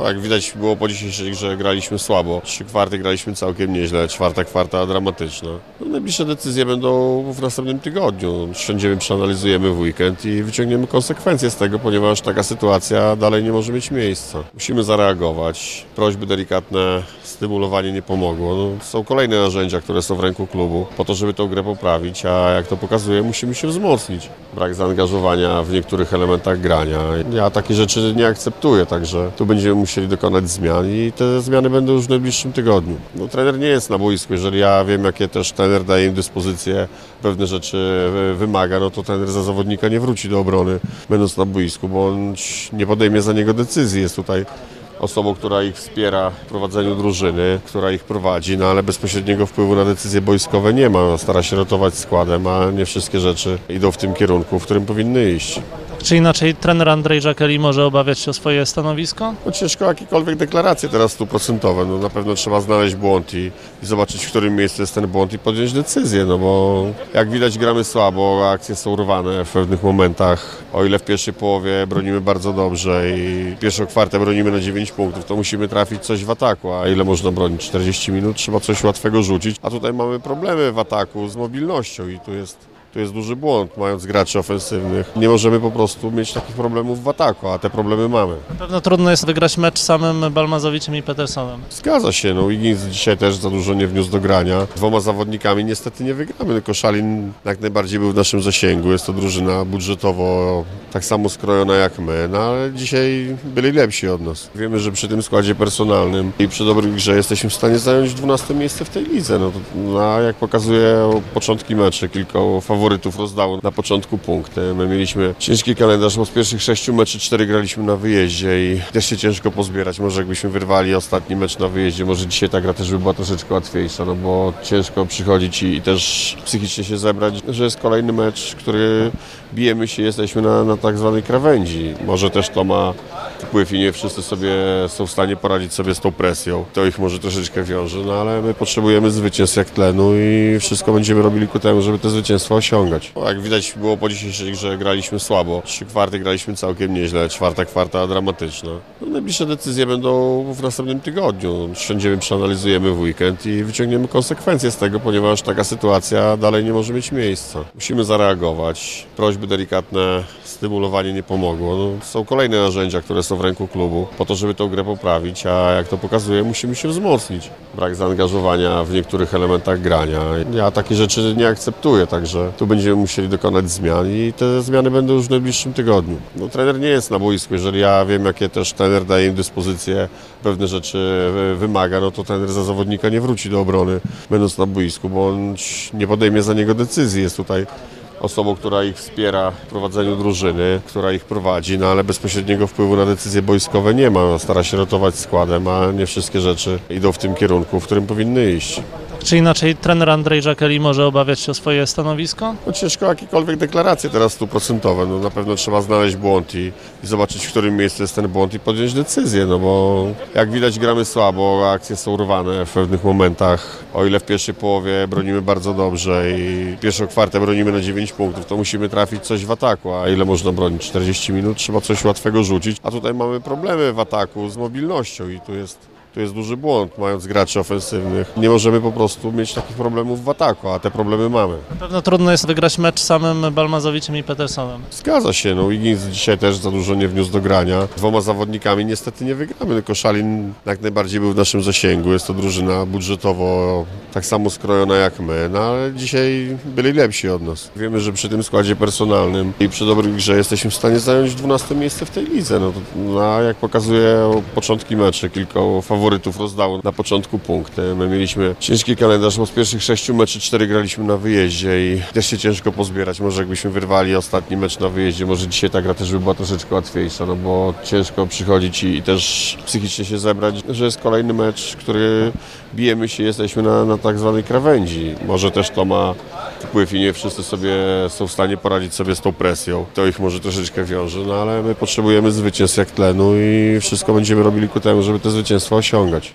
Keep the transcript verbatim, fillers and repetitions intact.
Jak widać było po dzisiejszej grze, graliśmy słabo. Trzy kwarty graliśmy całkiem nieźle, czwarta kwarta dramatyczna. No, najbliższe decyzje będą w następnym tygodniu. Siądziemy, przeanalizujemy w weekend i wyciągniemy konsekwencje z tego, ponieważ taka sytuacja dalej nie może mieć miejsca. Musimy zareagować. Prośby delikatne, stymulowanie nie pomogło. No, są kolejne narzędzia, które są w ręku klubu po to, żeby tę grę poprawić, a jak to pokazuje, musimy się wzmocnić. Brak zaangażowania w niektórych elementach grania. Ja takie rzeczy nie akceptuję, także tu będziemy musieli dokonać zmian i te zmiany będą już w najbliższym tygodniu. No, trener nie jest na boisku, jeżeli ja wiem, jakie też trener daje im dyspozycje, pewne rzeczy wymaga, no to trener za zawodnika nie wróci do obrony, będąc na boisku, bądź nie podejmie za niego decyzji. Jest tutaj osobą, która ich wspiera w prowadzeniu drużyny, która ich prowadzi, no ale bezpośredniego wpływu na decyzje boiskowe nie ma. Stara się rotować składem, a nie wszystkie rzeczy idą w tym kierunku, w którym powinny iść. Czy inaczej trener Andrzej Jacquelli może obawiać się o swoje stanowisko? No ciężko jakiekolwiek deklaracje teraz stuprocentowe. No na pewno trzeba znaleźć błąd i, i zobaczyć, w którym miejscu jest ten błąd i podjąć decyzję, no bo jak widać gramy słabo, akcje są urwane w pewnych momentach. O ile w pierwszej połowie bronimy bardzo dobrze i pierwszą kwartę bronimy na dziewięć punktów, to musimy trafić coś w ataku, a ile można bronić? czterdzieści minut? Trzeba coś łatwego rzucić, a tutaj mamy problemy w ataku z mobilnością i tu jest Tu jest duży błąd, mając graczy ofensywnych. Nie możemy po prostu mieć takich problemów w ataku, a te problemy mamy. Na pewno trudno jest wygrać mecz samym Balmazowiczem i Petersonem. Zgadza się, no Wiggins dzisiaj też za dużo nie wniósł do grania. Dwoma zawodnikami niestety nie wygramy, tylko Szalin jak najbardziej był w naszym zasięgu. Jest to drużyna budżetowo tak samo skrojona jak my, no ale dzisiaj byli lepsi od nas. Wiemy, że przy tym składzie personalnym i przy dobrej grze jesteśmy w stanie zająć dwunaste miejsce w tej lidze. No, to, no a jak pokazuje początki meczy, kilka faworytów rozdało na początku punkty. My mieliśmy ciężki kalendarz, bo z pierwszych sześciu meczy cztery graliśmy na wyjeździe i też się ciężko pozbierać. Może jakbyśmy wyrwali ostatni mecz na wyjeździe, może dzisiaj ta gra też by była troszeczkę łatwiejsza, no bo ciężko przychodzić i, i też psychicznie się zebrać, że jest kolejny mecz, który bijemy się, jesteśmy na, na tak zwanej krawędzi. Może też to ma wpływ i nie wszyscy sobie są w stanie poradzić sobie z tą presją. To ich może troszeczkę wiąże, no ale my potrzebujemy zwycięstw jak tlenu i wszystko będziemy robili ku temu, żeby te zwycięstwa osiągać. Jak widać było po dzisiejszej grze, graliśmy słabo. Trzy kwarty graliśmy całkiem nieźle, czwarta kwarta dramatyczna. No, najbliższe decyzje będą w następnym tygodniu. Siądziemy, przeanalizujemy w weekend i wyciągniemy konsekwencje z tego, ponieważ taka sytuacja dalej nie może mieć miejsca. Musimy zareagować. Prośby delikatne, stymulowanie nie pomogło. No, są kolejne narzędzia, które są w ręku klubu po to, żeby tę grę poprawić, a jak to pokazuje, musimy się wzmocnić. Brak zaangażowania w niektórych elementach grania. Ja takie rzeczy nie akceptuję, także tu będziemy musieli dokonać zmian i te zmiany będą już w najbliższym tygodniu. No, trener nie jest na boisku, jeżeli ja wiem, jakie też trener daje im dyspozycje, pewne rzeczy wymaga, no to trener za zawodnika nie wróci do obrony, będąc na boisku, bądź nie podejmie za niego decyzji. Jest tutaj osobą, która ich wspiera w prowadzeniu drużyny, która ich prowadzi, no ale bezpośredniego wpływu na decyzje boiskowe nie ma. Stara się rotować składem, a nie wszystkie rzeczy idą w tym kierunku, w którym powinny iść. Czy inaczej trener Andrzej Jacquelli może obawiać się o swoje stanowisko? No ciężko jakiekolwiek deklaracje teraz stuprocentowe. No na pewno trzeba znaleźć błąd i, i zobaczyć, w którym miejscu jest ten błąd i podjąć decyzję, no bo jak widać gramy słabo, akcje są urwane w pewnych momentach. O ile w pierwszej połowie bronimy bardzo dobrze i pierwszą kwartę bronimy na dziewięć punktów, to musimy trafić coś w ataku, a ile można bronić? czterdzieści minut? Trzeba coś łatwego rzucić, a tutaj mamy problemy w ataku z mobilnością i tu jest Tu jest duży błąd, mając graczy ofensywnych. Nie możemy po prostu mieć takich problemów w ataku, a te problemy mamy. Na pewno trudno jest wygrać mecz samym Balmazowiczem i Petersonem. Zgadza się, no Wiggins dzisiaj też za dużo nie wniósł do grania. Dwoma zawodnikami niestety nie wygramy, tylko Szalin jak najbardziej był w naszym zasięgu. Jest to drużyna budżetowo tak samo skrojona jak my, no ale dzisiaj byli lepsi od nas. Wiemy, że przy tym składzie personalnym i przy dobrej grze jesteśmy w stanie zająć dwunaste miejsce w tej lidze. No, to, no a jak pokazuje początki meczy, kilka faworytów rozdało na początku punkty. My mieliśmy ciężki kalendarz, bo z pierwszych sześciu meczy cztery graliśmy na wyjeździe i też się ciężko pozbierać. Może jakbyśmy wyrwali ostatni mecz na wyjeździe, może dzisiaj ta gra też by była troszeczkę łatwiejsza, no bo ciężko przychodzić i, i też psychicznie się zebrać, że jest kolejny mecz, który bijemy się, jesteśmy na, na tak zwanej krawędzi. Może też to ma wpływ i nie wszyscy sobie są w stanie poradzić sobie z tą presją. To ich może troszeczkę wiąże, no ale my potrzebujemy zwycięstw jak tlenu i wszystko będziemy robili ku temu, żeby te zwycięstwa osiągać.